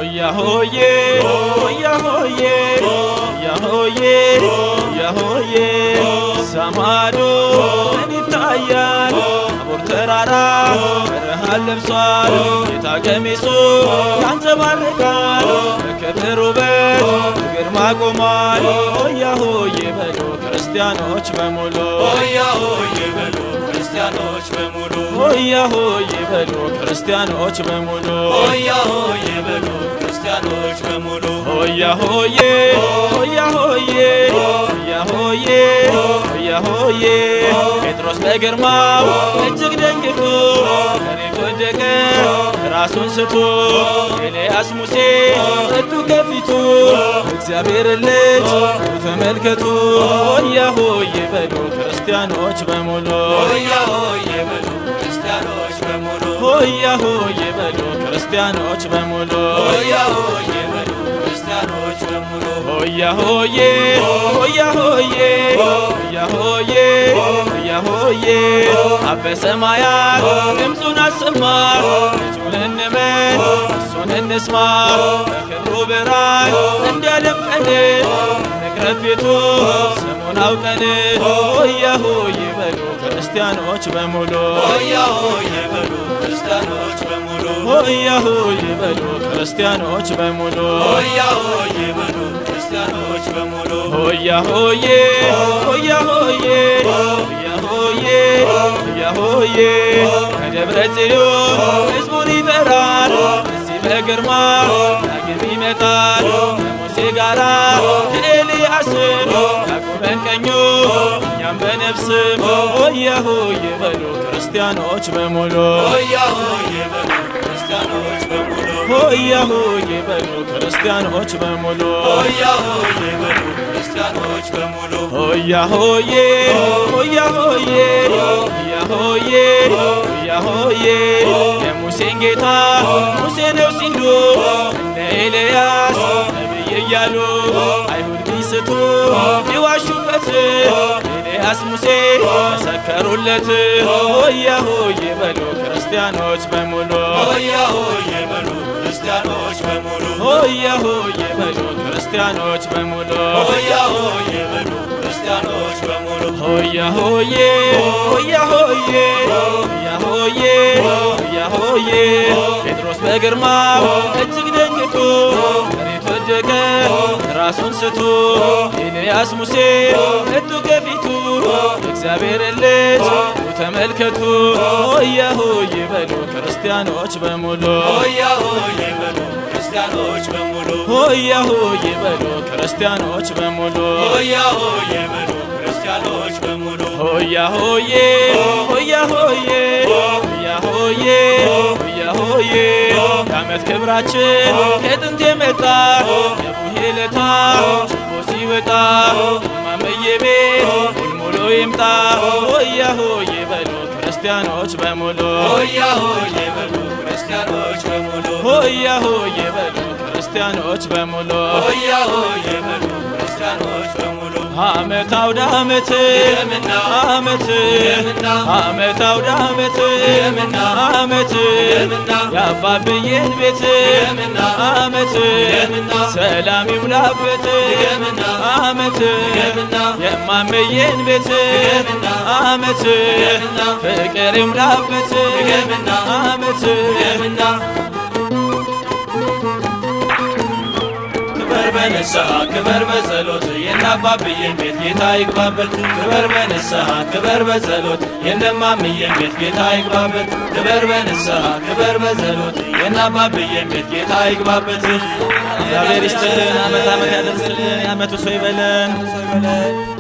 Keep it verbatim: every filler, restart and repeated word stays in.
ሆያ ሆዬ ሆያ ሆዬ ሆያ ሆዬ ሆያ ሆዬ ሰማዶ ምን ይታያል አቦር ተራራ በረሃን ለብሷል ጌታ ቀሚሱ ያንጸባርቃል በክብር ውበት በግርማ ቆሟል ሆያ ሆዬ በሉ ክርስቲያኖች በሙሉ ሆያ ሆዬ በሉ ክርስቲያኖች በሙሉ ሆያ ሆዬ በሉ ክርስቲያኖች በሙሉ ሆያ ሆዬ በሉ ክርስቲያኖች በሙሉ ሆያ ሆዬ ሆያ ሆዬ ሆያ ሆዬ ሆያ ሆዬ ጴጥሮስ በግርማው እጅግ ደንግጦ መሬት ወደቀ ራሱን ስቶ ኤልያስ ሙሴ መጡ ከፊቱ እግዚአብሔር ልጅ ተመልከቱ ሆያ ሆዬ በሉ ክርስቲያኖች በሙሉ ሆያ ሆዬ በሉ ክርስቲያኖች በሙሉ ሆያ ሆዬ በሉ ክርስቲያኖች በሙሉ ሆያ ሆዬ በሉ ክርስቲያኖች በሙሉ ሆያ ሆዬ ሆያ ሆዬ ሆያ ሆዬ ሆያ ሆዬ አብ በሰማያት ድምፁን አሰማ ልጁን እንመን እሱን እንስማ በክብሩ ብርሃን እንዲያደምቀን እንቅረብ ፊቱ ስሙን አውቀን ሆያ ሆዬ በሉ ክርስቲያኖች በሙሉ ሆያ ሆዬ በሉ ክርስቲያኖች በሙሉ ሆያ ሆዬ በሉ ክርስቲያኖች በሙሉ ሆያ ሆዬ በሉ ክርስቲያኖች በሙሉ ሆያ ሆዬ ሆያ ሆዬ ሆያ ሆዬ ሆያ ሆዬ ከደብረ ጽዮን ሕዝቡን ይጠራል እዚህ በግርማ ዳግም ይመጣል ከሙሴ ጋራ ከኤልያስም ያቆመን ቀኙ እኛም በነፍስም ሆያ ሆዬ በሉ ክርስቲያኖች በሙሉ ሆያ ሆዬ በሉ ክርስቲያኖች በሙሉ ሆያ ሆዬ በሉ ክርስቲያኖች በሙሉ ሆያ ሆዬ በሉ ክርስቲያኖች በሙሉ ሆያ ሆዬ ሆያ ሆዬ ሆያ ሆዬ ሆያ ሆዬ የሙሴን ጌታ ሙሴ ነው ሲሉ እነ ኤልያስ ነቢይ እያሉ አይሁድ ቢስቱ ይዋሹበት ኤልያስ ሙሴ መሰከሩለት ሆያ ሆዬ በሉ ክርስቲያኖች በሙሉ ሆያ ሆዬ በሉ ክርስቲያኖች በሙሉ ሆያ ሆዬ በሉ ክርስቲያኖች በሙሉ ሆያ ሆዬ በሉ ክርስቲያኖች በሙሉ ሆያ ሆዬ ሆያ ሆዬ ሆያ ሆዬ ሆያ ሆዬ ጴጥሮስ በግርማው እጅግ ደንግጦ መሬት ወደቀ ራሱን ስቶ ኤልያስ ሙሴ መጡ ከፊቱ እግዚአብሔር ልጅ ተመልከቱ ሆያ ሆዬ በሉ ክርስቲያኖች በሙሉ ሆያ ሆዬ በሉ ክርስቲያኖች በሙሉ ሆያ ሆዬ በሉ ክርስቲያኖች በሙሉ ሆያ ሆዬ በሉ ክርስቲያኖች በሙሉ ሆያ ሆዬ ሆያ ሆዬ ሆያ ሆዬ ሆያ ሆዬ የዓመት ክብራችን ከጥንት የመጣ የቡሄ ለታ ችቦ ሲወጣ እማመዬ ቤት ሙልሙሎ ይምጣ ሆያ ሆዬ በሉ ክርስቲያኖች በሙሉ ሆያ ሆዬ በሉ ክርስቲያኖች በሙሉ ሆያ ሆዬ በሉ ክርስቲያኖች በሙሉ ሆያ ሆዬ በሉ ክርስቲያኖች በሙሉ ዓመት አውደ ዓመት የምና ዓመት የምና ዓመት አውደ ዓመት የምና ዓመት የምና የአባብዬን ቤት የምና ዓመት የምና ሰላም ይሙላበት የምና ዓመት የምና የማመዬን ቤት የምና ዓመት የምና ፍቅር ይሙላበት የምና ዓመት የምና ክበር በንስሐ ክበር በጸሎት የናባብዬን ቤት ጌታ ይግባበት ክበር በንስሐ ክበር በጸሎት የነማምዬን ቤት ጌታ ይግባበት ክበር በንስሐ ክበር በጸሎት የናባብዬን ቤት ጌታ ይግባበት እግዚአብሔር ይስጥልን ዓመት ዓመት ያደርስልን የዓመቱ ሰው ይበለን